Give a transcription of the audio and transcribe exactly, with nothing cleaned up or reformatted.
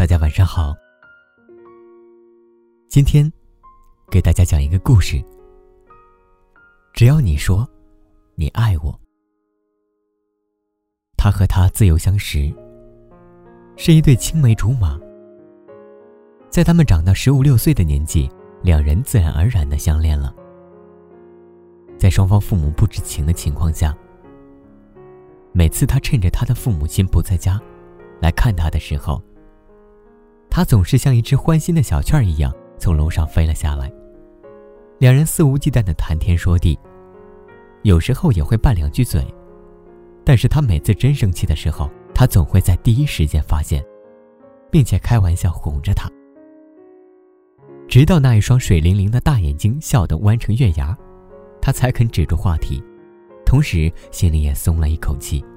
大家晚上好。今天给大家讲一个故事。只要你说你爱我。他和她自幼相识，是一对青梅竹马。在他们长到十五六岁的年纪，两人自然而然地相恋了。在双方父母不知情的情况下，每次他趁着他的父母亲不在家来看他的时候，他总是像一只欢欣的小雀一样从楼上飞了下来。两人肆无忌惮地谈天说地，有时候也会拌两句嘴，但是他每次真生气的时候，他总会在第一时间发现，并且开玩笑哄着他，直到那一双水灵灵的大眼睛笑得弯成月牙，他才肯止住话题，同时心里也松了一口气。